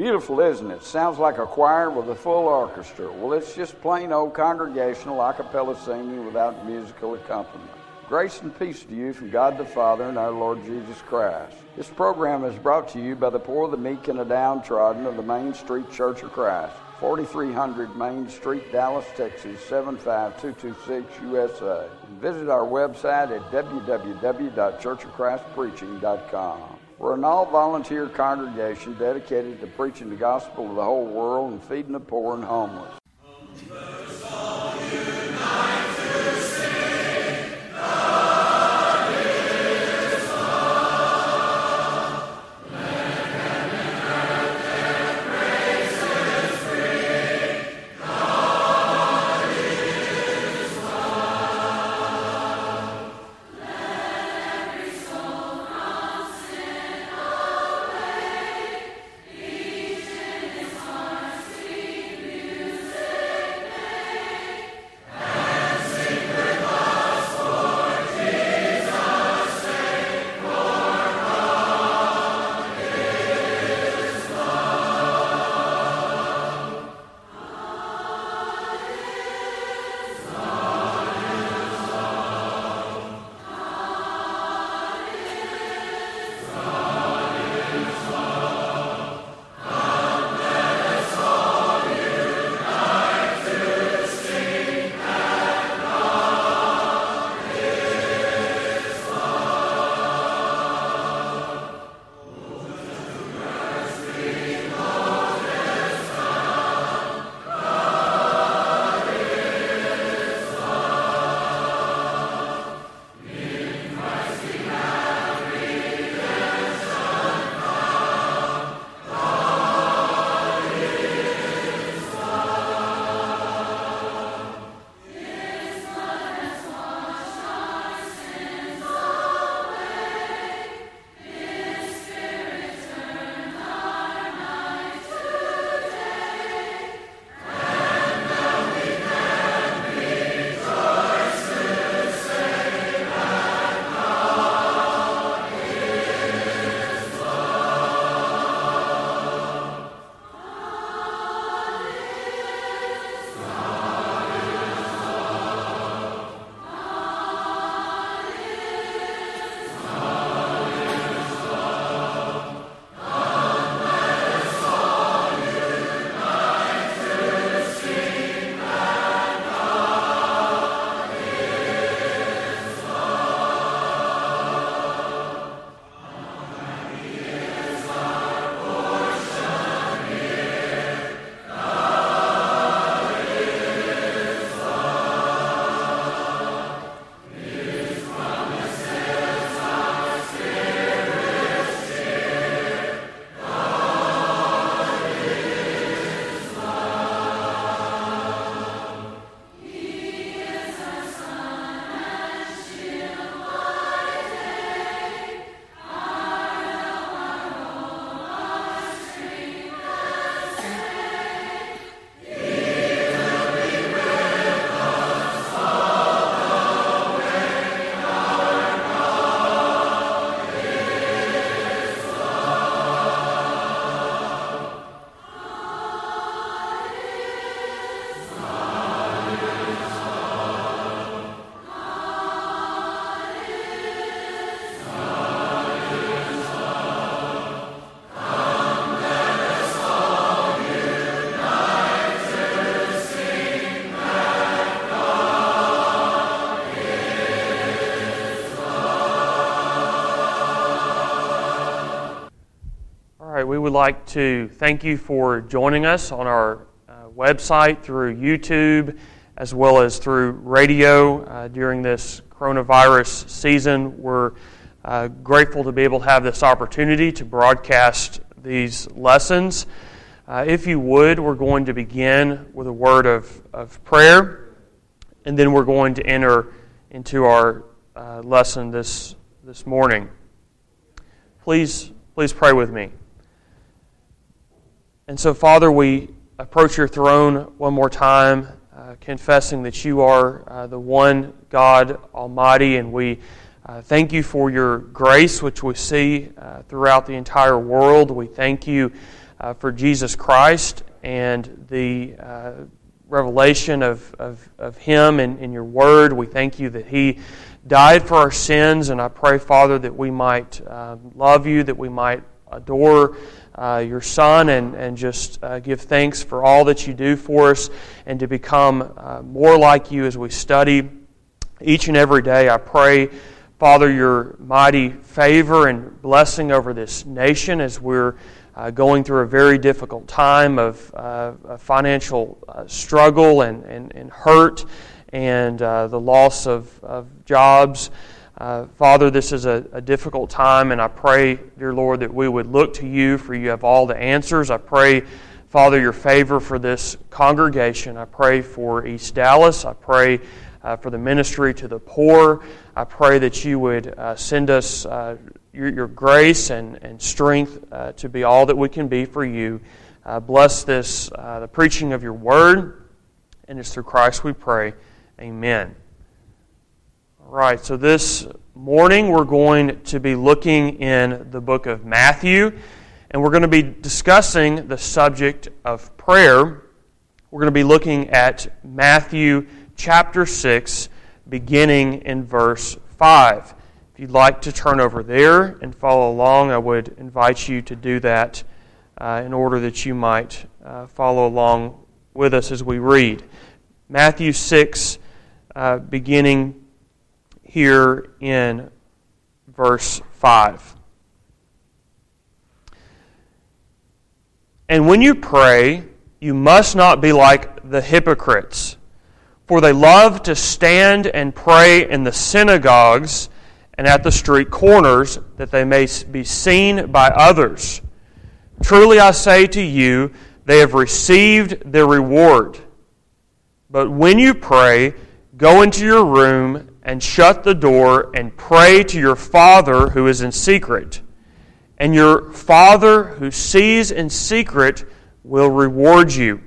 Beautiful, isn't it? Sounds like a choir with a full orchestra. Well, it's just plain old congregational a cappella singing without musical accompaniment. Grace and peace to you from God the Father and our Lord Jesus Christ. This program is brought to you by the poor, the meek, and the downtrodden of the Main Street Church of Christ, 4300 Main Street, Dallas, Texas, 75226 USA. And visit our website at www.churchofchristpreaching.com. We're an all-volunteer congregation dedicated to preaching the gospel to the whole world and feeding the poor and homeless. We would like to thank you for joining us on our website, through YouTube, as well as through radio during this coronavirus season. We're grateful to be able to have this opportunity to broadcast these lessons. If you would, we're going to begin with a word of prayer, and then we're going to enter into our lesson this morning. Please pray with me. And so, Father, we approach your throne one more time, confessing that you are the one God Almighty, and we thank you for your grace, which we see throughout the entire world. We thank you for Jesus Christ and the revelation of Him in Your Word. We thank You that He died for our sins, and I pray, Father, that we might love You, that we might adore Your Son, and just give thanks for all that You do for us, and to become more like You as we study each and every day. I pray, Father, Your mighty favor and blessing over this nation as we're going through a very difficult time of financial struggle and hurt and the loss of jobs. Father, this is a difficult time, and I pray, dear Lord, that we would look to You, for You have all the answers. I pray, Father, Your favor for this congregation. I pray for East Dallas. I pray for the ministry to the poor. I pray that You would send us Your grace and strength to be all that we can be for You. Bless this, the preaching of Your Word, and it's through Christ we pray. Amen. All right, so this morning we're going to be looking in the book of Matthew, and we're going to be discussing the subject of prayer. We're going to be looking at Matthew chapter 6, beginning in verse 5. If you'd like to turn over there and follow along, I would invite you to do that in order that you might follow along with us as we read. Matthew 6, beginning here in verse 5. And when you pray, you must not be like the hypocrites, for they love to stand and pray in the synagogues and at the street corners, that they may be seen by others. Truly I say to you, they have received their reward. But when you pray, go into your room and shut the door and pray to your Father who is in secret. And your Father who sees in secret will reward you.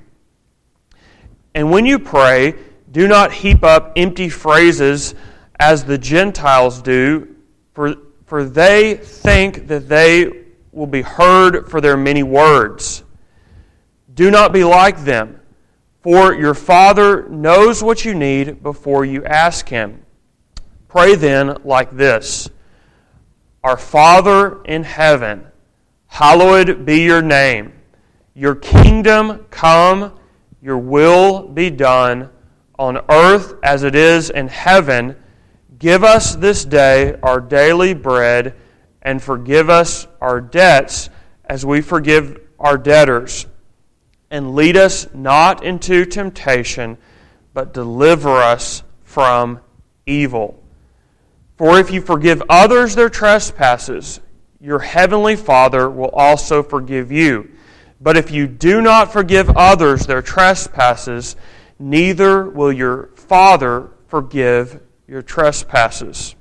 And when you pray, do not heap up empty phrases as the Gentiles do, for they think that they will be heard for their many words. Do not be like them, for your Father knows what you need before you ask Him. Pray then like this: Our Father in heaven, hallowed be Your name. Your kingdom come, Your will be done, on earth as it is in heaven. Give us this day our daily bread, and forgive us our debts as we forgive our debtors. And lead us not into temptation, but deliver us from evil. For if you forgive others their trespasses, your heavenly Father will also forgive you. But if you do not forgive others their trespasses, neither will your Father forgive your trespasses.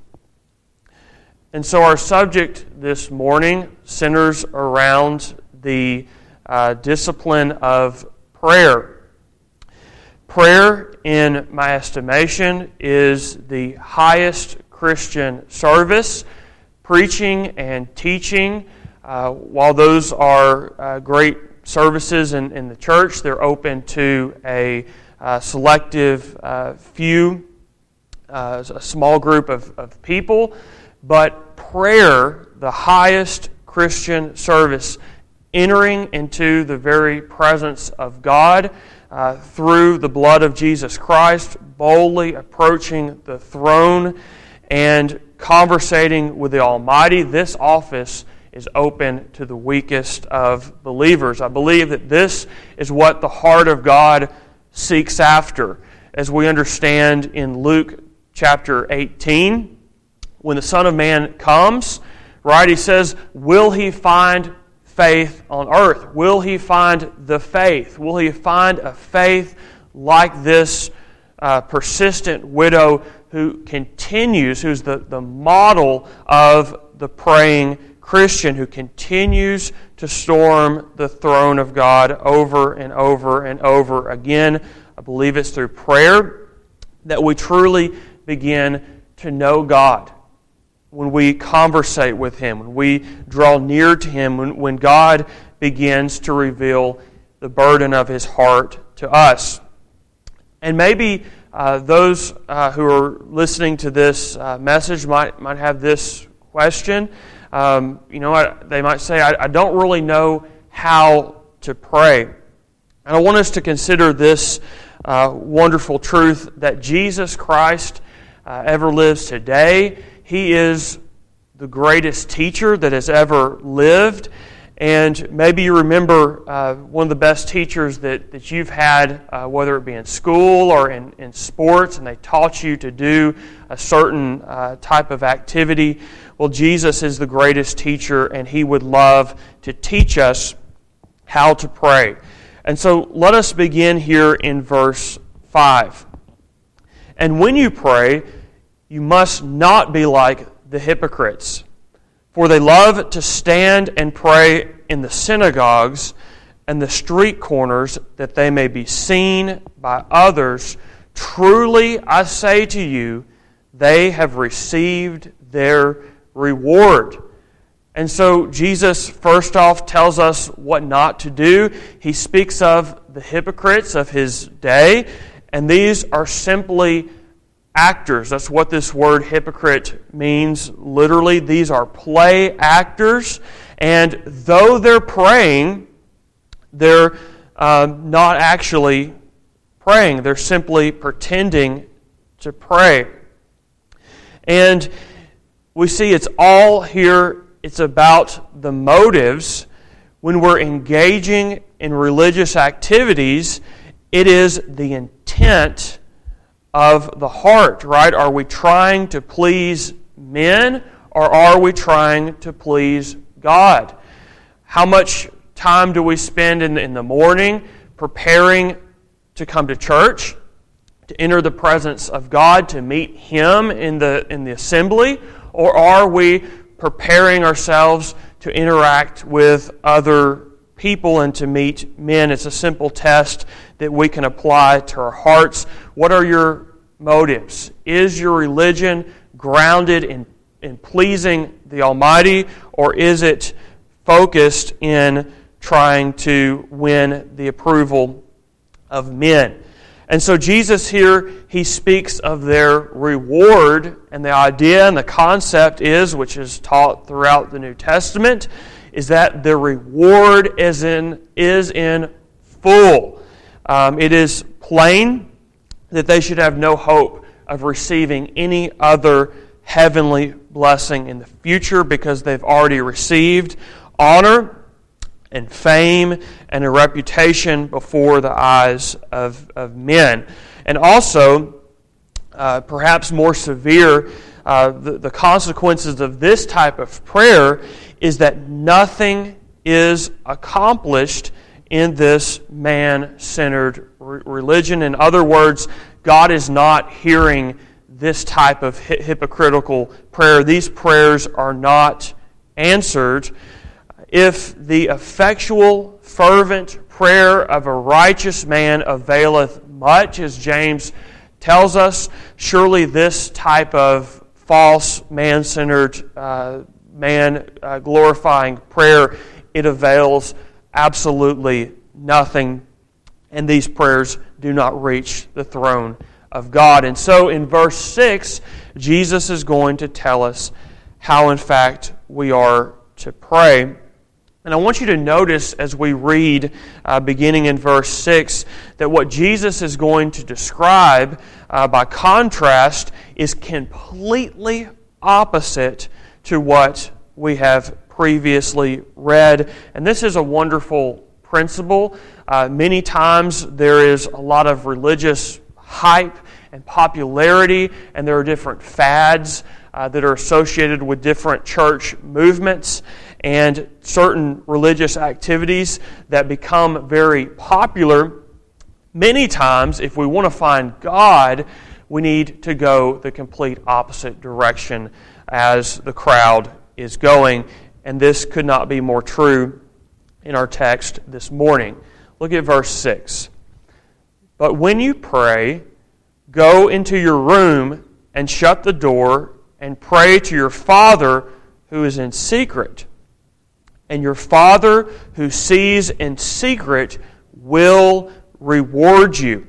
And so our subject this morning centers around the discipline of prayer. Prayer, in my estimation, is the highest Christian service. Preaching and teaching, while those are great services in the church, they're open to a selective few, a small group of people. But prayer, the highest Christian service, entering into the very presence of God through the blood of Jesus Christ, boldly approaching the throne and conversating with the Almighty. This office is open to the weakest of believers. I believe that this is what the heart of God seeks after. As we understand in Luke chapter 18, when the Son of Man comes, right, He says, will He find faith on earth? Will He find the faith? Will He find a faith like this persistent widow who continues, who's the model of the praying Christian, who continues to storm the throne of God over and over and over again? I believe it's through prayer that we truly begin to know God. When we conversate with Him, when we draw near to Him, when God begins to reveal the burden of his heart to us. And maybe those who are listening to this message might have this question. They might say, I don't really know how to pray. And I want us to consider this wonderful truth that Jesus Christ ever lives today. He is the greatest teacher that has ever lived. And maybe you remember one of the best teachers that you've had, whether it be in school or in sports, and they taught you to do a certain type of activity. Well, Jesus is the greatest teacher, and He would love to teach us how to pray. And so let us begin here in verse 5. And when you pray, you must not be like the hypocrites, for they love to stand and pray in the synagogues and the street corners, that they may be seen by others. Truly, I say to you, they have received their reward. And so Jesus, first off, tells us what not to do. He speaks of the hypocrites of His day, and these are simply actors. That's what this word hypocrite means literally. These are play actors, and though they're praying, they're not actually praying. They're simply pretending to pray. And we see it's all here, it's about the motives. When we're engaging in religious activities, it is the intent of the heart, right? Are we trying to please men, or are we trying to please God? How much time do we spend in the morning preparing to come to church, to enter the presence of God, to meet Him in the assembly? Or are we preparing ourselves to interact with other people and to meet men? It's a simple test that we can apply to our hearts. What are your motives? Is your religion grounded in pleasing the Almighty, or is it focused in trying to win the approval of men? And so Jesus here, He speaks of their reward, and the idea and the concept is, which is taught throughout the New Testament, is that the reward is in full. It is plain that they should have no hope of receiving any other heavenly blessing in the future, because they've already received honor and fame and a reputation before the eyes of men. And also, perhaps more severe, the consequences of this type of prayer is that nothing is accomplished in this man-centered religion. In other words, God is not hearing this type of hypocritical prayer. These prayers are not answered. If the effectual, fervent prayer of a righteous man availeth much, as James tells us, surely this type of false, man-centered, man-glorifying prayer, it avails absolutely nothing, and these prayers do not reach the throne of God. And so in verse 6, Jesus is going to tell us how, in fact, we are to pray. And I want you to notice as we read, beginning in verse 6, that what Jesus is going to describe, by contrast, is completely opposite to what we have previously read. And this is a wonderful principle. Many times there is a lot of religious hype and popularity, and there are different fads that are associated with different church movements and certain religious activities that become very popular. Many times, if we want to find God, we need to go the complete opposite direction as the crowd is going. And this could not be more true in our text this morning. Look at verse 6. But when you pray, go into your room and shut the door and pray to your Father who is in secret. and your Father who sees in secret will reward you.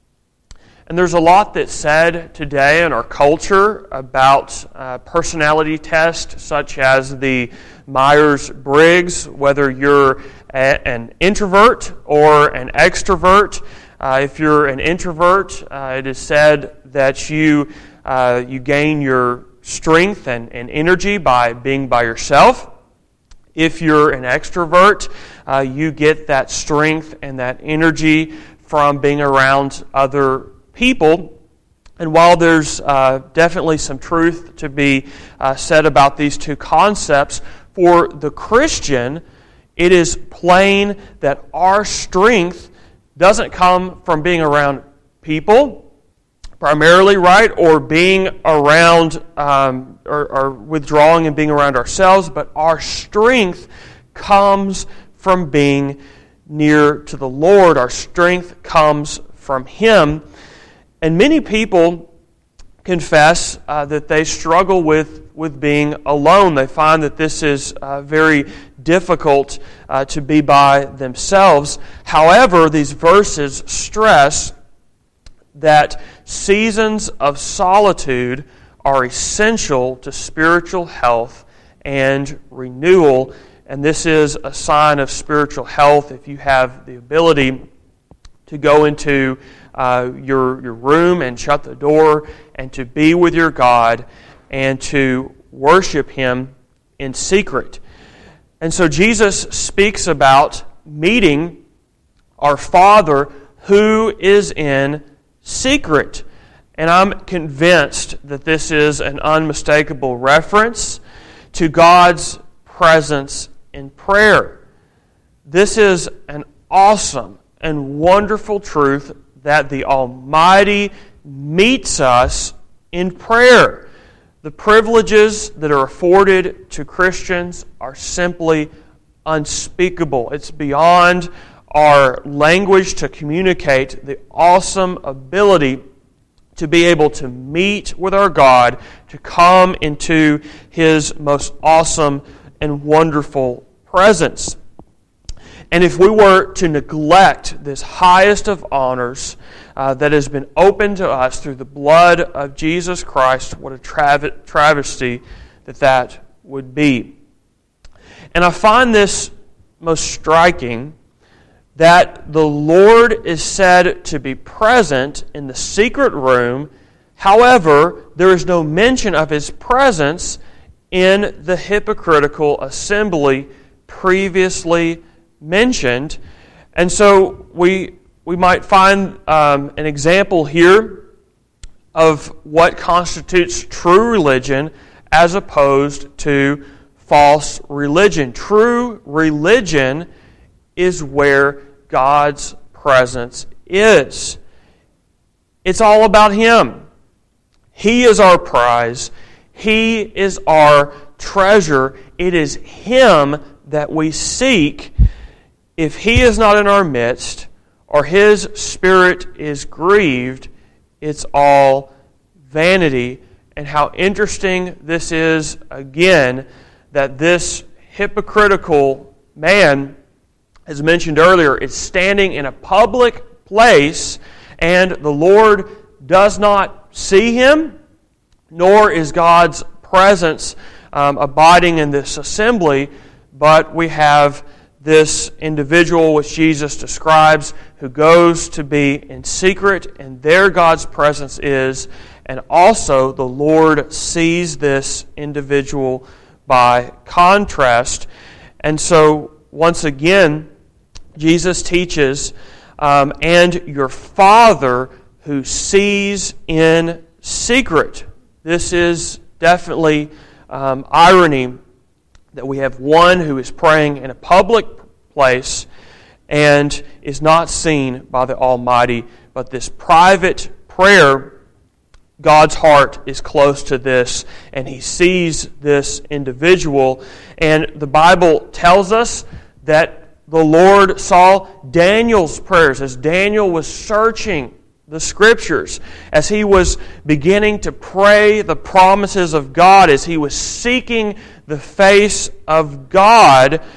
And there's a lot that's said today in our culture about personality tests such as the Myers-Briggs, whether you're an introvert or an extrovert. If you're an introvert, it is said that you gain your strength and energy by being by yourself. If you're an extrovert, you get that strength and that energy from being around other people. And while there's definitely some truth to be said about these two concepts, for the Christian, it is plain that our strength doesn't come from being around people, primarily, right, or being around, or withdrawing and being around ourselves, but our strength comes from being near to the Lord. Our strength comes from Him. And many people confess that they struggle with being alone. They find that this is very difficult to be by themselves. However, these verses stress that seasons of solitude are essential to spiritual health and renewal. And this is a sign of spiritual health if you have the ability to go into your room and shut the door and to be with your God and to worship Him in secret. And so Jesus speaks about meeting our Father who is in secret. And I'm convinced that this is an unmistakable reference to God's presence in prayer. This is an awesome and wonderful truth that the Almighty meets us in prayer. The privileges that are afforded to Christians are simply unspeakable. It's beyond our language to communicate the awesome ability to be able to meet with our God, to come into His most awesome and wonderful presence. And if we were to neglect this highest of honors that has been opened to us through the blood of Jesus Christ, what a travesty that would be. And I find this most striking, that the Lord is said to be present in the secret room. However, there is no mention of His presence in the hypocritical assembly previously mentioned. And so we might find an example here of what constitutes true religion as opposed to false religion. True religion is where God's presence is. It's all about Him. He is our prize. He is our treasure. It is Him that we seek. If He is not in our midst, or His Spirit is grieved, it's all vanity. And how interesting this is, again, that this hypocritical man, as mentioned earlier, is standing in a public place, and the Lord does not see him, nor is God's presence abiding in this assembly, but we have this individual which Jesus describes who goes to be in secret, and there God's presence is, and also the Lord sees this individual by contrast. And so, once again, Jesus teaches, and your Father who sees in secret. This is definitely irony, that we have one who is praying in a public place and is not seen by the Almighty, but this private prayer, God's heart is close to this, and He sees this individual. And the Bible tells us that the Lord saw Daniel's prayers as Daniel was searching the Scriptures, as he was beginning to pray the promises of God, as he was seeking the face of God.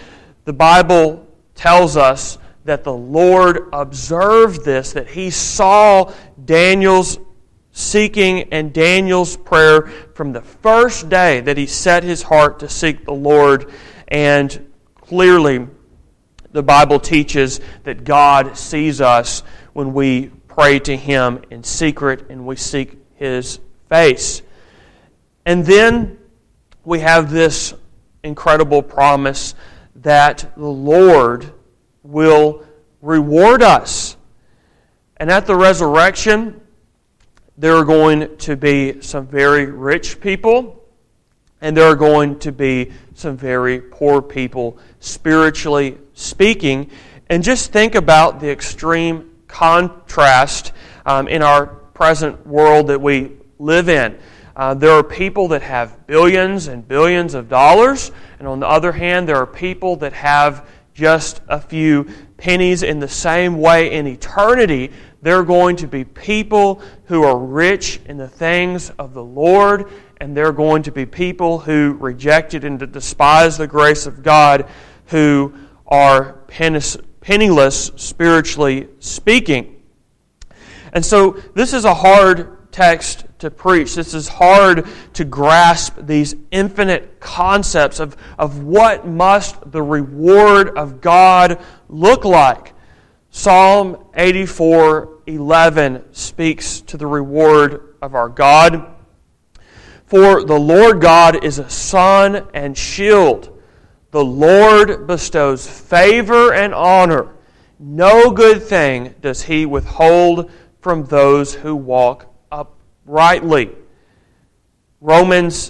the Bible tells us that the Lord observed this, that He saw Daniel's seeking and Daniel's prayer from the first day that he set his heart to seek the Lord. And clearly, the Bible teaches that God sees us when we pray to Him in secret and we seek His face. And then we have this incredible promise that the Lord will reward us. And at the resurrection, there are going to be some very rich people, and there are going to be some very poor people, spiritually speaking. And just think about the extreme contrast in our present world that we live in. There are people that have billions and billions of dollars, and on the other hand, there are people that have just a few pennies. In the same way, in eternity, there are going to be people who are rich in the things of the Lord, and there are going to be people who rejected and despise the grace of God, who are penniless, spiritually speaking. And so this is a hard text to preach. This is hard to grasp these infinite concepts of what must the reward of God look like. Psalm 84:11 speaks to the reward of our God. For the Lord God is a sun and shield. The Lord bestows favor and honor. No good thing does He withhold from those who walk uprightly. Romans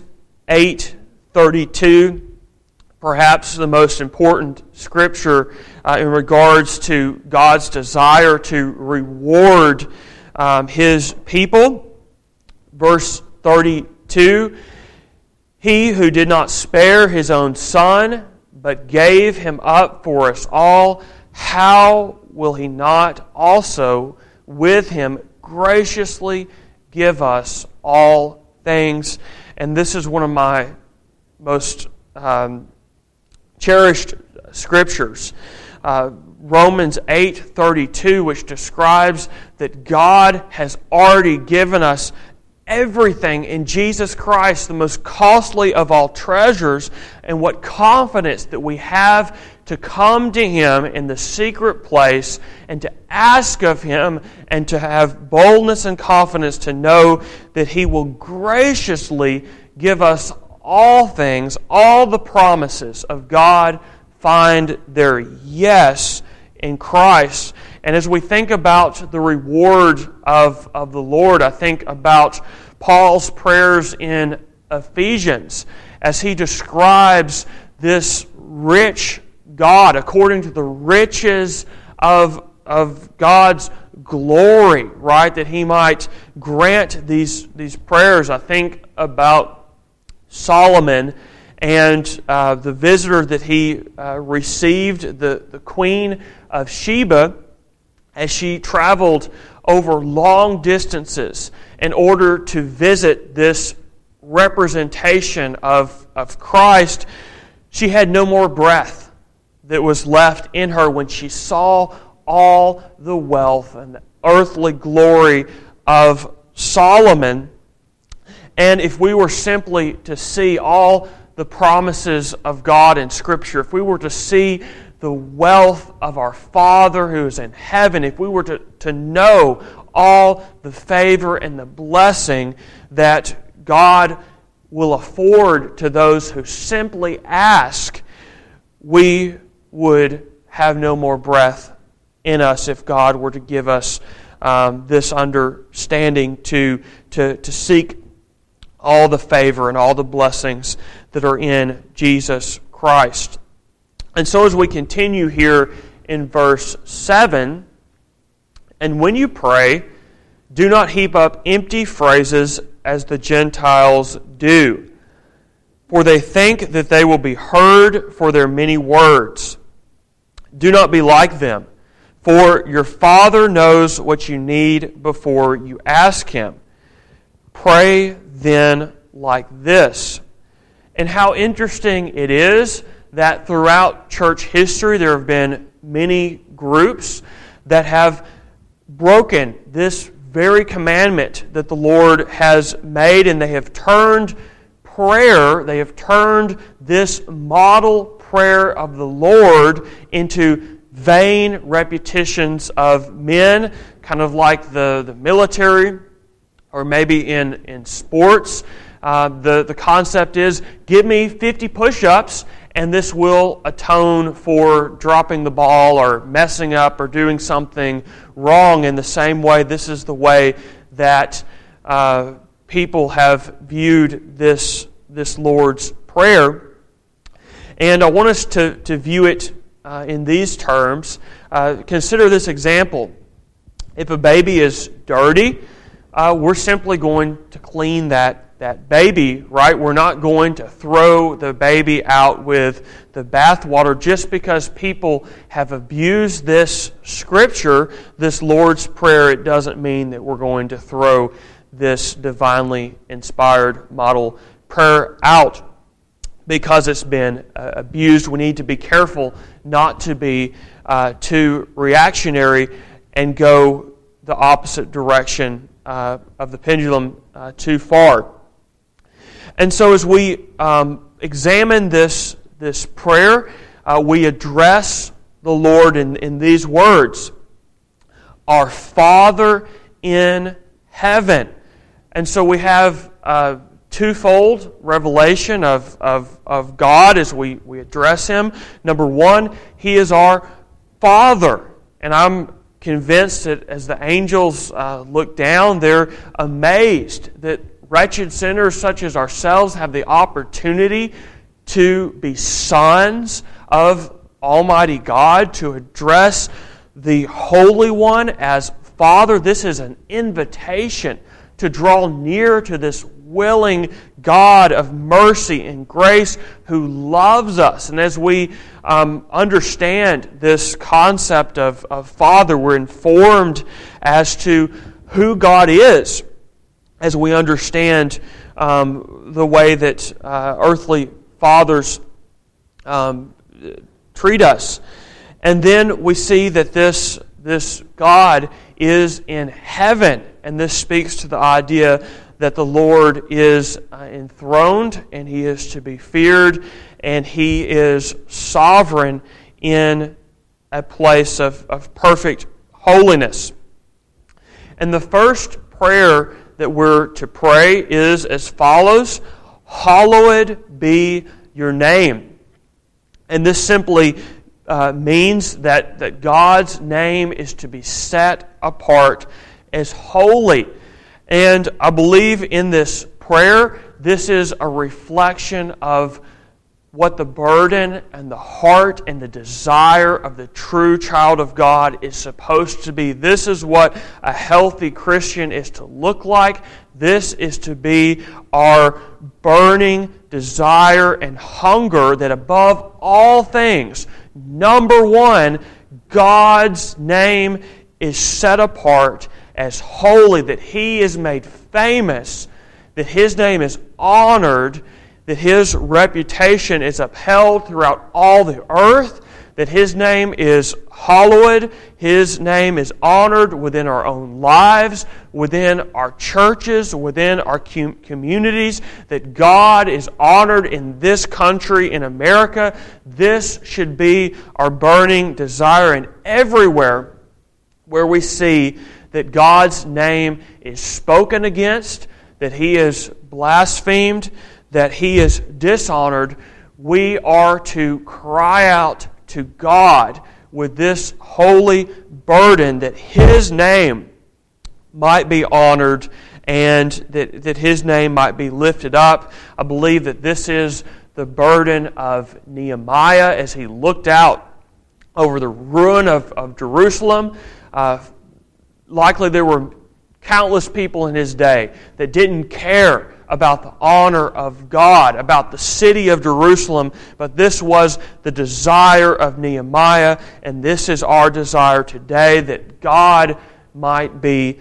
8:32, perhaps the most important scripture in regards to God's desire to reward His people. Verse 32, He who did not spare His own Son, but gave Him up for us all, how will He not also with Him graciously give us all things? And this is one of my most cherished scriptures. Romans 8:32, which describes that God has already given us everything in Jesus Christ, the most costly of all treasures, and what confidence that we have to come to Him in the secret place and to ask of Him and to have boldness and confidence to know that He will graciously give us all things. All the promises of God find their yes in Christ. And as we think about the reward of the Lord, I think about Paul's prayers in Ephesians as he describes this rich God according to the riches of God's glory, right? That He might grant these prayers. I think about Solomon and the visitor that he received, the Queen of Sheba, as she traveled over long distances in order to visit this representation of Christ. She had no more breath that was left in her when she saw all the wealth and the earthly glory of Solomon. And if we were simply to see all the promises of God in Scripture, if we were to see the wealth of our Father who is in heaven, if we were to know all the favor and the blessing that God will afford to those who simply ask, we would have no more breath in us if God were to give us this understanding to seek all the favor and all the blessings that are in Jesus Christ. And so as we continue here in verse 7, and when you pray, do not heap up empty phrases as the Gentiles do, for they think that they will be heard for their many words. Do not be like them, for your Father knows what you need before you ask Him. Pray then like this. And how interesting it is that throughout church history there have been many groups that have broken this very commandment that the Lord has made, and they have turned prayer, they have turned this model prayer of the Lord into vain repetitions of men, kind of like the military or maybe in sports. The concept is, give me 50 push-ups and this will atone for dropping the ball or messing up or doing something wrong. In the same way, this is the way that people have viewed this Lord's Prayer. And I want us to view it in these terms. Consider this example. If a baby is dirty, we're simply going to clean that baby, right? We're not going to throw the baby out with the bathwater just because people have abused this Scripture, this Lord's Prayer. It doesn't mean that we're going to throw this divinely inspired model prayer out because it's been abused. We need to be careful not to be too reactionary and go the opposite direction of the pendulum too far. And so as we examine this prayer, we address the Lord in these words, "Our Father in heaven." And so we have twofold revelation of God as we address Him. Number one, He is our Father. And I'm convinced that as the angels look down, they're amazed that wretched sinners such as ourselves have the opportunity to be sons of Almighty God, to address the Holy One as Father. This is an invitation to draw near to this willing God of mercy and grace who loves us. And as we understand this concept of Father, we're informed as to who God is, as we understand the way that earthly fathers treat us. And then we see that this God is in heaven, and this speaks to the idea that the Lord is enthroned, and He is to be feared, and He is sovereign in a place of perfect holiness. And the first prayer that we're to pray is as follows: "Hallowed be your name." And this simply means that God's name is to be set apart as holy. And I believe in this prayer, this is a reflection of what the burden and the heart and the desire of the true child of God is supposed to be. This is what a healthy Christian is to look like. This is to be our burning desire and hunger that above all things, number one, God's name is set apart as holy, that He is made famous, that His name is honored, that His reputation is upheld throughout all the earth, that His name is hallowed, His name is honored within our own lives, within our churches, within our communities, that God is honored in this country, in America. This should be our burning desire, and everywhere where we see that God's name is spoken against, that He is blasphemed, that He is dishonored, we are to cry out to God with this holy burden that His name might be honored and that His name might be lifted up. I believe that this is the burden of Nehemiah as he looked out over the ruin of Jerusalem. Likely there were countless people in his day that didn't care about the honor of God, about the city of Jerusalem, but this was the desire of Nehemiah, and this is our desire today, that God might be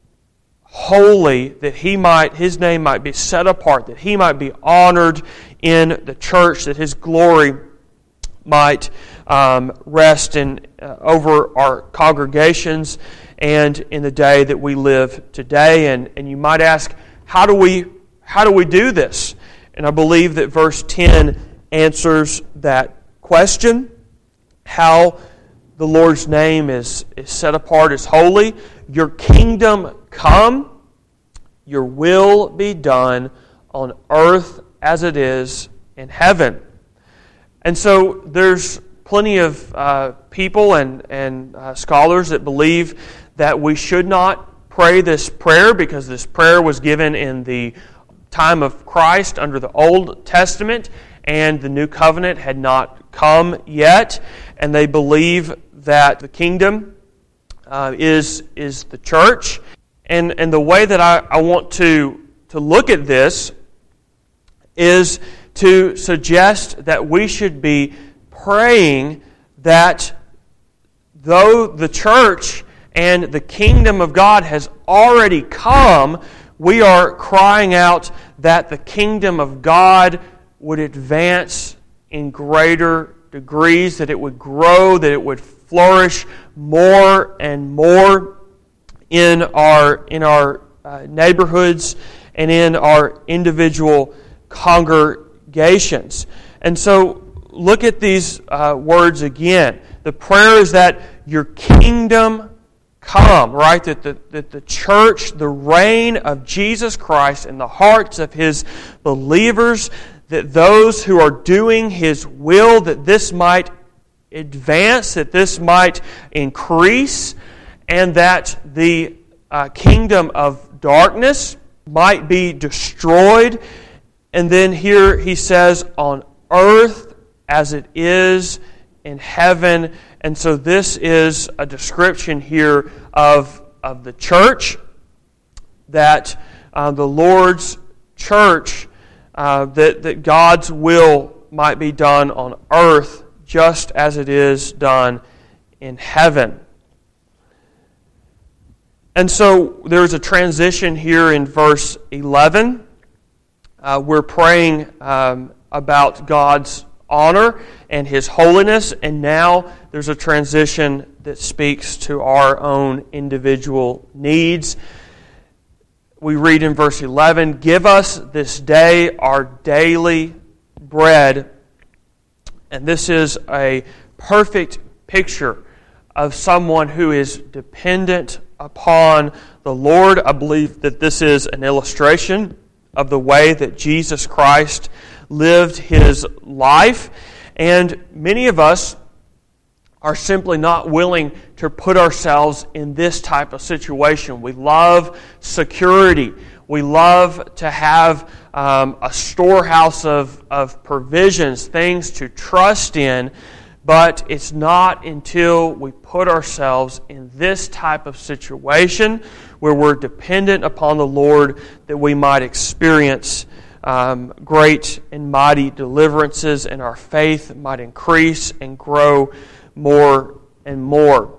holy, that His name might be set apart, that He might be honored in the church, that His glory might rest over our congregations and in the day that we live today. And you might ask, how do we do this? And I believe that verse 10 answers that question. How the Lord's name is set apart as holy. Your kingdom come, your will be done on earth as it is in heaven. And so there's plenty of people and scholars that believe that we should not pray this prayer because this prayer was given in the time of Christ under the Old Testament and the New Covenant had not come yet. And they believe that the kingdom is the church. And the way that I want to look at this is to suggest that we should be praying that though the church and the kingdom of God has already come, we are crying out that the kingdom of God would advance in greater degrees, that it would grow, that it would flourish more and more in our neighborhoods and in our individual congregations. And so look at these words again. The prayer is that your kingdom come, right? That the church, the reign of Jesus Christ in the hearts of His believers, that those who are doing His will, that this might advance, that this might increase, and that the kingdom of darkness might be destroyed. And then here he says, on earth as it is in heaven. And so this is a description here of the church, that the Lord's church, that God's will might be done on earth just as it is done in heaven. And so there's a transition here in verse 11. We're praying about God's honor and His holiness, and now there's a transition that speaks to our own individual needs. We read in verse 11, "Give us this day our daily bread." And this is a perfect picture of someone who is dependent upon the Lord. I believe that this is an illustration of the way that Jesus Christ lived His life. And many of us are simply not willing to put ourselves in this type of situation. We love security. We love to have a storehouse of provisions, things to trust in. But it's not until we put ourselves in this type of situation where we're dependent upon the Lord that we might experience great and mighty deliverances, and our faith might increase and grow more and more.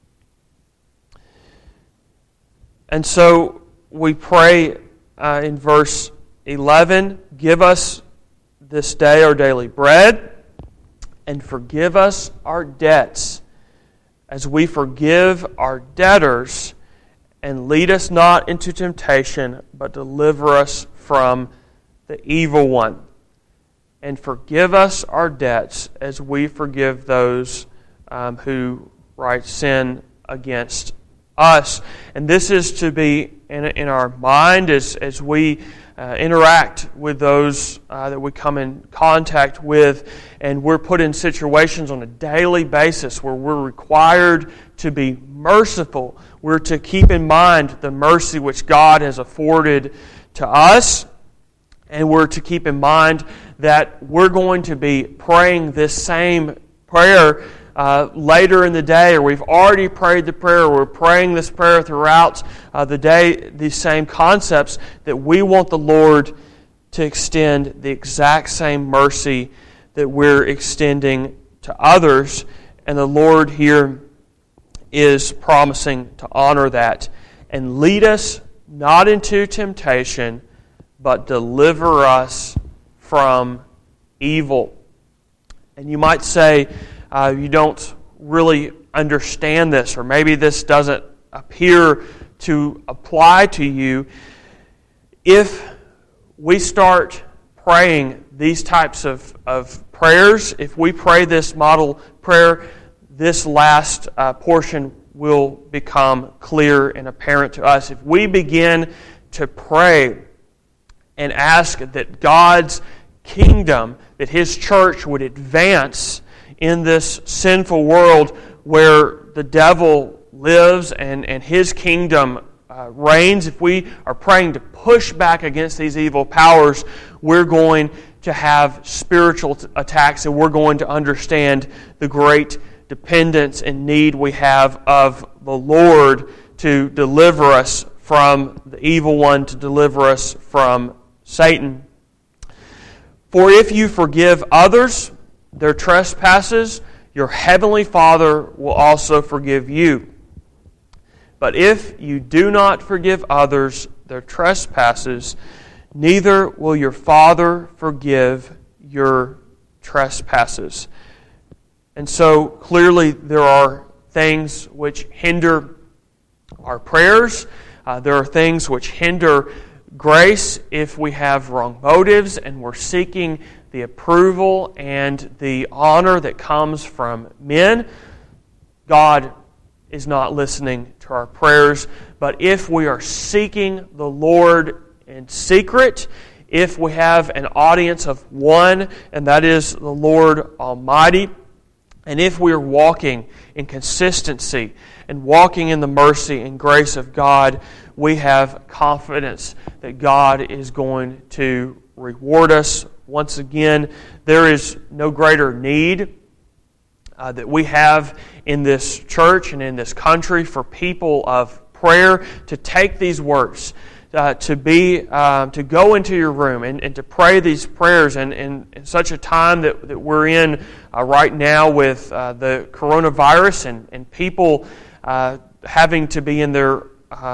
And so we pray in verse 11, "Give us this day our daily bread, and forgive us our debts, as we forgive our debtors, and lead us not into temptation, but deliver us from the evil one. And forgive us our debts, as we forgive those who sin against us." And this is to be in our mind as we interact with those that we come in contact with, and we're put in situations on a daily basis where we're required to be merciful. We're to keep in mind the mercy which God has afforded to us, and we're to keep in mind that we're going to be praying this same prayer later in the day, or we've already prayed the prayer, or we're praying this prayer throughout the day, these same concepts, that we want the Lord to extend the exact same mercy that we're extending to others. And the Lord here is promising to honor that. "And lead us not into temptation, but deliver us from evil." And you might say you don't really understand this, or maybe this doesn't appear to apply to you. If we start praying these types of prayers, if we pray this model prayer, this last portion will become clear and apparent to us. If we begin to pray and ask that God's kingdom, that His church would advance in this sinful world where the devil lives and his kingdom reigns, if we are praying to push back against these evil powers, we're going to have spiritual attacks, and we're going to understand the great dependence and need we have of the Lord to deliver us from the evil one, to deliver us from Satan. For if you forgive others their trespasses, your heavenly Father will also forgive you. But if you do not forgive others their trespasses, neither will your Father forgive your trespasses. And so, clearly, there are things which hinder our prayers. There are things which hinder grace if we have wrong motives and we're seeking the approval and the honor that comes from men. God is not listening to our prayers. But if we are seeking the Lord in secret, if we have an audience of one, and that is the Lord Almighty, and if we are walking in consistency and walking in the mercy and grace of God, we have confidence that God is going to reward us. Once again, there is no greater need that we have in this church and in this country for people of prayer to take these words, to go into your room and to pray these prayers in such a time that we're in right now with the coronavirus and people having to be in their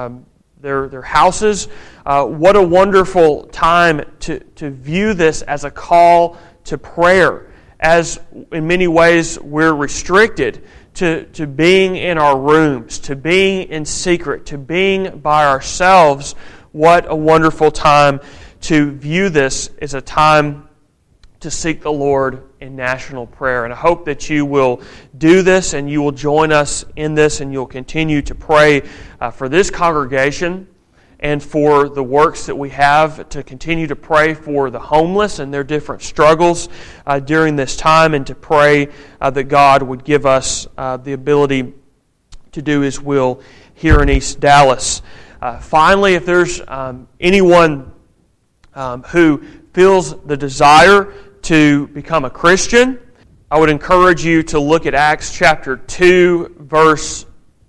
houses. What a wonderful time to view this as a call to prayer, as in many ways we're restricted to being in our rooms, to being in secret, to being by ourselves. What a wonderful time to view this as a time to seek the Lord in national prayer. And I hope that you will do this and you will join us in this and you'll continue to pray for this congregation and for the works that we have, to continue to pray for the homeless and their different struggles during this time, and to pray that God would give us the ability to do His will here in East Dallas. Finally, if there's anyone who feels the desire to become a Christian, I would encourage you to look at Acts chapter 2, verse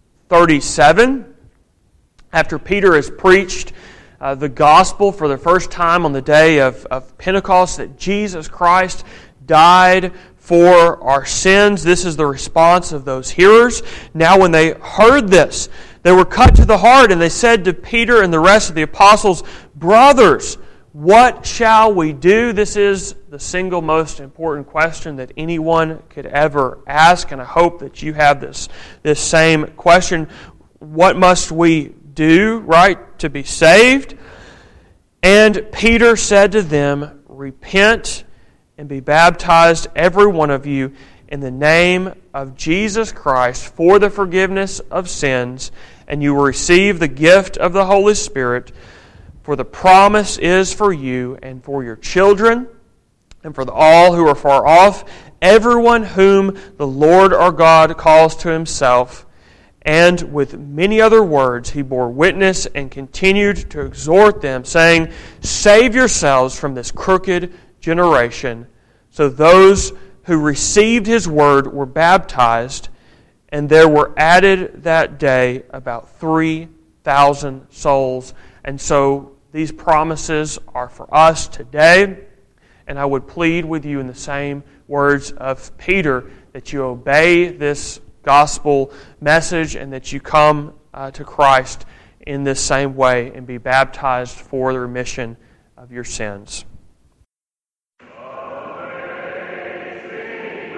37. After Peter has preached the gospel for the first time on the day of Pentecost, that Jesus Christ died for our sins, this is the response of those hearers. Now when they heard this, they were cut to the heart, and they said to Peter and the rest of the apostles, "Brothers, what shall we do?" This is the single most important question that anyone could ever ask, and I hope that you have this same question. What must we do, right, to be saved? And Peter said to them, "Repent and be baptized, every one of you, in the name of Jesus Christ for the forgiveness of sins, and you will receive the gift of the Holy Spirit. For the promise is for you and for your children and for all who are far off, everyone whom the Lord our God calls to Himself." And with many other words he bore witness and continued to exhort them, saying, "Save yourselves from this crooked generation." So those who received his word were baptized, and there were added that day about 3,000 souls. And so these promises are for us today, and I would plead with you in the same words of Peter that you obey this gospel message and that you come to Christ in this same way and be baptized for the remission of your sins. Amazing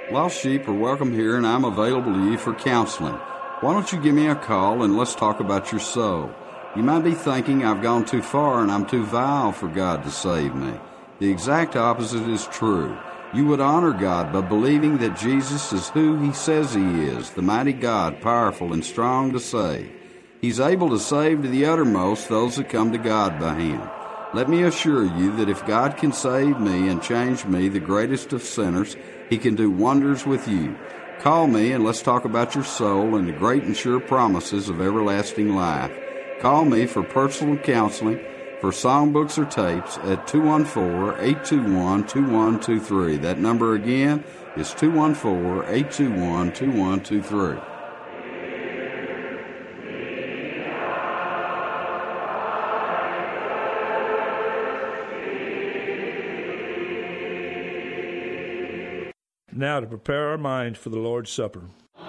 Lost sheep are welcome here, and I'm available to you for counseling. Why don't you give me a call and let's talk about your soul? You might be thinking I've gone too far and I'm too vile for God to save me. The exact opposite is true. You would honor God by believing that Jesus is who He says He is, the mighty God, powerful and strong to save. He's able to save to the uttermost those that come to God by Him. Let me assure you that if God can save me and change me, the greatest of sinners, He can do wonders with you. Call me and let's talk about your soul and the great and sure promises of everlasting life. Call me for personal counseling, for songbooks or tapes at 214-821-2123. That number again is 214-821-2123. Now to prepare our minds for the Lord's Supper.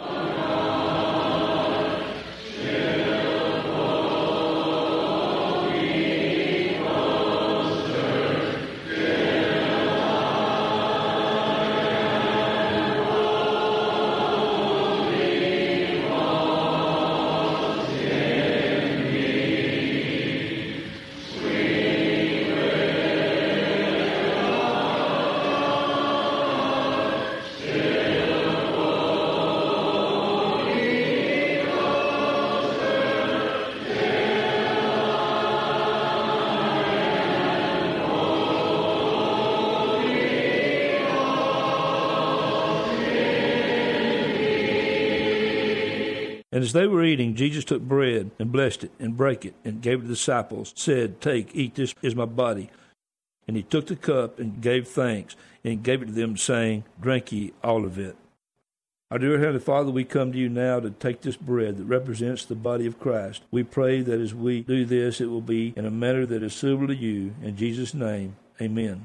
And as they were eating, Jesus took bread and blessed it and brake it and gave it to the disciples, said, Take, eat, this is my body. And he took the cup and gave thanks and gave it to them, saying, Drink ye all of it. Our dear Heavenly Father, we come to you now to take this bread that represents the body of Christ. We pray that as we do this, it will be in a manner that is suitable to you. In Jesus' name, amen.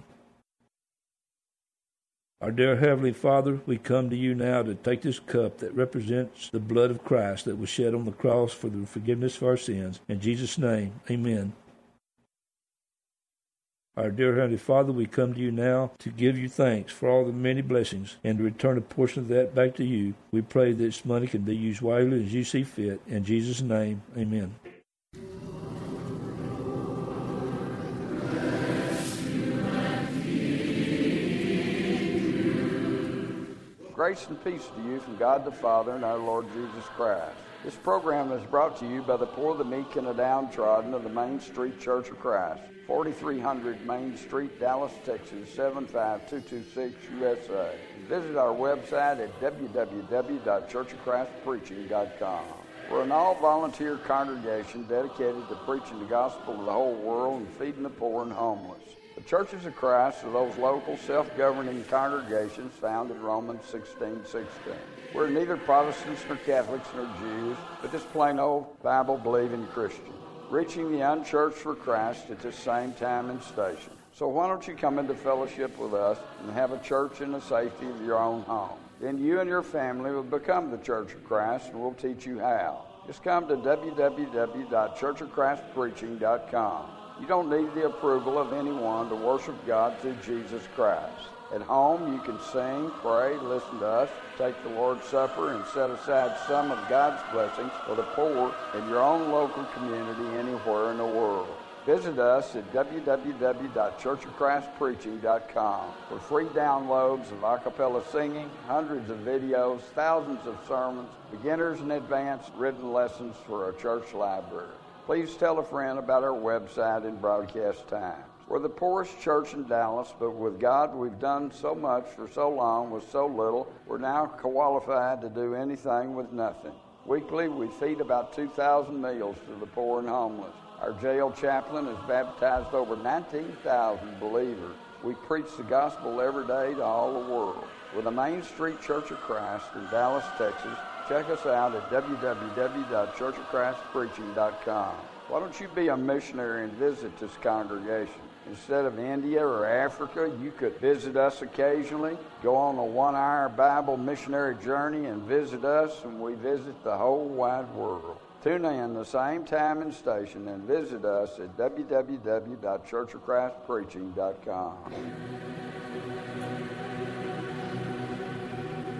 Our dear Heavenly Father, we come to you now to take this cup that represents the blood of Christ that was shed on the cross for the forgiveness of our sins. In Jesus' name, amen. Our dear Heavenly Father, we come to you now to give you thanks for all the many blessings and to return a portion of that back to you. We pray that this money can be used wisely as you see fit. In Jesus' name, amen. Grace and peace to you from God the Father and our Lord Jesus Christ. This program is brought to you by the poor, the meek, and the downtrodden of the Main Street Church of Christ, 4300 Main Street, Dallas, Texas, 75226 USA. Visit our website at www.churchofchristpreaching.com. We're an all-volunteer congregation dedicated to preaching the gospel to the whole world and feeding the poor and homeless. The Churches of Christ are those local, self-governing congregations found in Romans 16:16. We're neither Protestants nor Catholics nor Jews, but just plain old Bible-believing Christians, reaching the unchurched for Christ at this same time and station. So why don't you come into fellowship with us and have a church in the safety of your own home? Then you and your family will become the Church of Christ, and we'll teach you how. Just come to www.churchofchristpreaching.com. You don't need the approval of anyone to worship God through Jesus Christ. At home, you can sing, pray, listen to us, take the Lord's Supper, and set aside some of God's blessings for the poor in your own local community anywhere in the world. Visit us at www.churchofchristpreaching.com for free downloads of a cappella singing, hundreds of videos, thousands of sermons, beginners and advanced written lessons for our church library. Please tell a friend about our website and broadcast times. We're the poorest church in Dallas, but with God we've done so much for so long with so little, we're now qualified to do anything with nothing. Weekly, we feed about 2,000 meals to the poor and homeless. Our jail chaplain has baptized over 19,000 believers. We preach the gospel every day to all the world. We're the Main Street Church of Christ in Dallas, Texas. Check us out at www.churchofchristpreaching.com. Why don't you be a missionary and visit this congregation? Instead of India or Africa, you could visit us occasionally, go on a 1-hour Bible missionary journey and visit us, and we visit the whole wide world. Tune in the same time and station and visit us at www.churchofchristpreaching.com.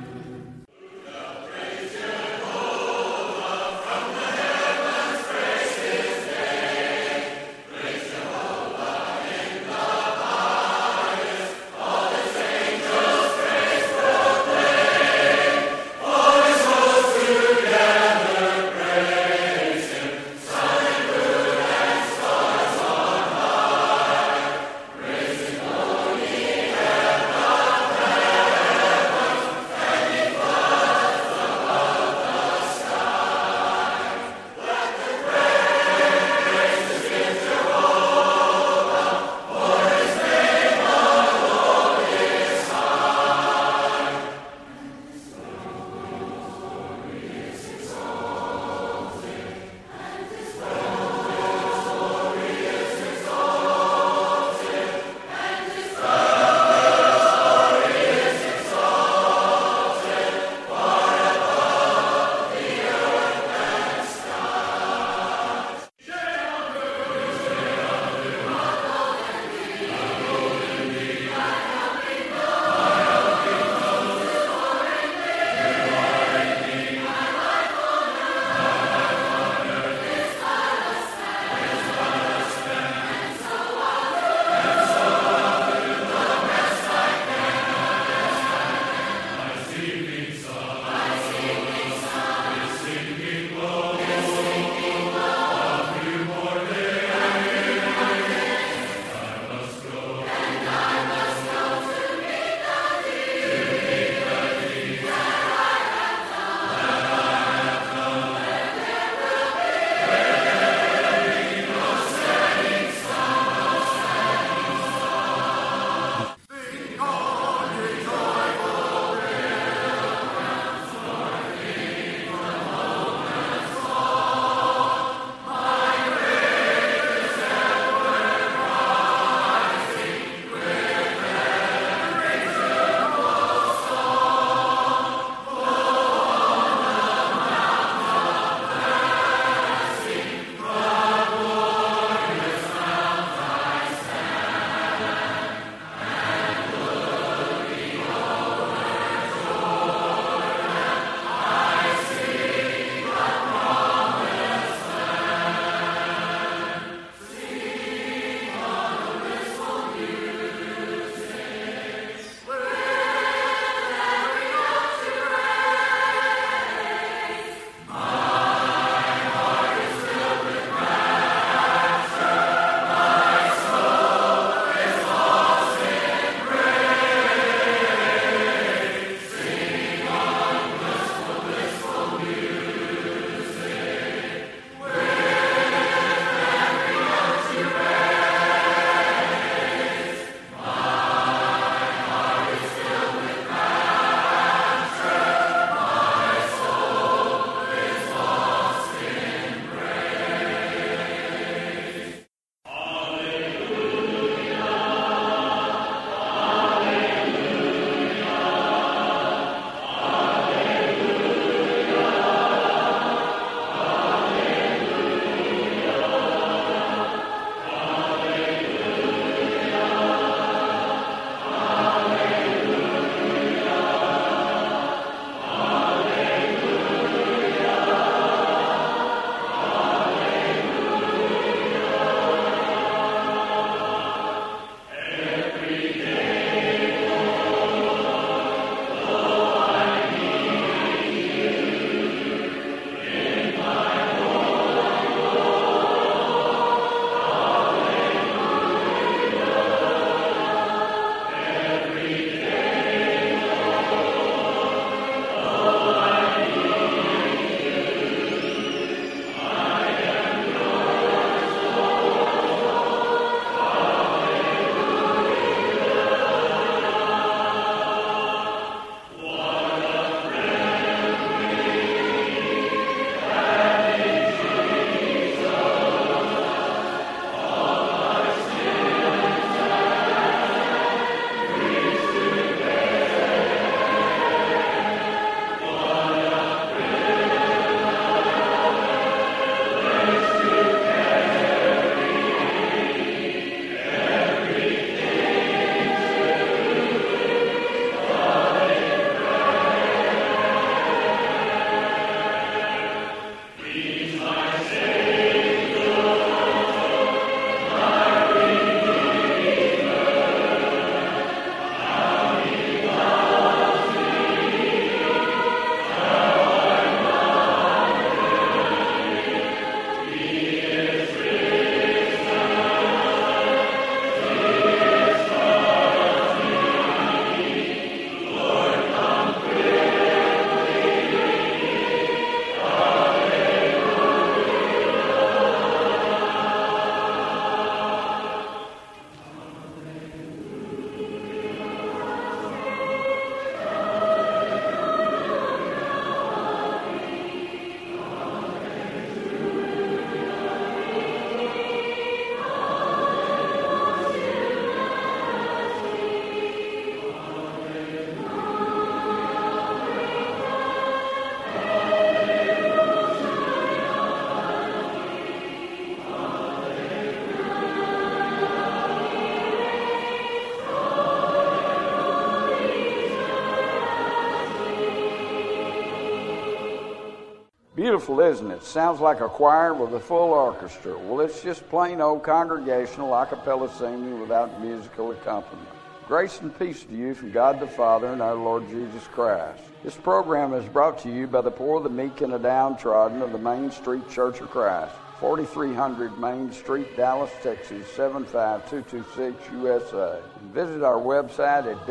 Beautiful, isn't it? Sounds like a choir with a full orchestra. Well, it's just plain old congregational a cappella singing without musical accompaniment. Grace and peace to you from God the Father and our Lord Jesus Christ. This program is brought to you by the poor, the meek, and the downtrodden of the Main Street Church of Christ, 4300 Main Street, Dallas, Texas, 75226 USA. And visit our website at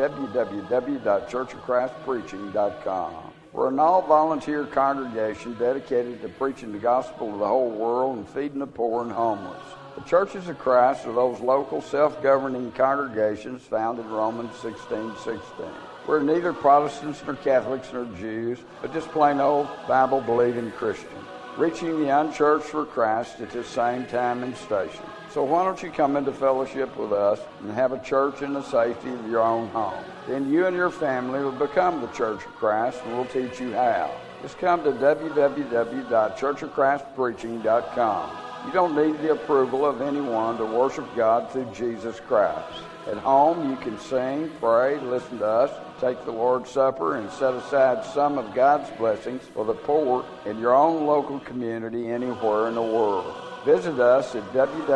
www.churchofchristpreaching.com. We're an all-volunteer congregation dedicated to preaching the gospel to the whole world and feeding the poor and homeless. The Churches of Christ are those local self-governing congregations found in Romans 16:16. We're neither Protestants nor Catholics nor Jews, but just plain old Bible-believing Christians, reaching the unchurched for Christ at the same time and station. So why don't you come into fellowship with us and have a church in the safety of your own home? Then you and your family will become the Church of Christ, and we'll teach you how. Just come to www.churchofchristpreaching.com. You don't need the approval of anyone to worship God through Jesus Christ. At home, you can sing, pray, listen to us, take the Lord's Supper, and set aside some of God's blessings for the poor in your own local community anywhere in the world. Visit us at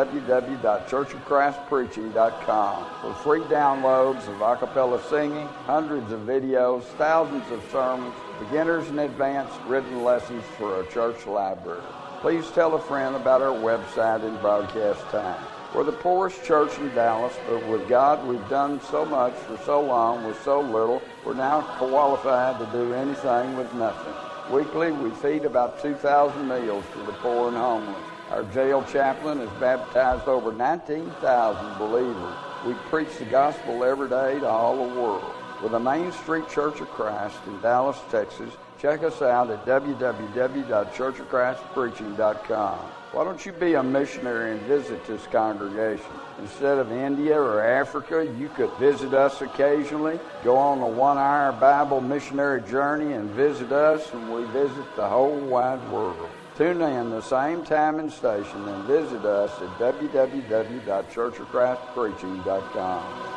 www.churchofchristpreaching.com for free downloads of a cappella singing, hundreds of videos, thousands of sermons, beginners and advanced written lessons for a church library. Please tell a friend about our website and broadcast time. We're the poorest church in Dallas, but with God we've done so much for so long with so little, we're now qualified to do anything with nothing. Weekly we feed about 2,000 meals to the poor and homeless. Our jail chaplain has baptized over 19,000 believers. We preach the gospel every day to all the world. With the Main Street Church of Christ in Dallas, Texas, check us out at www.churchofchristpreaching.com. Why don't you be a missionary and visit this congregation? Instead of India or Africa, you could visit us occasionally, go on a 1-hour Bible missionary journey and visit us, and we visit the whole wide world. Tune in the same time and station and visit us at www.churchofchristpreaching.com.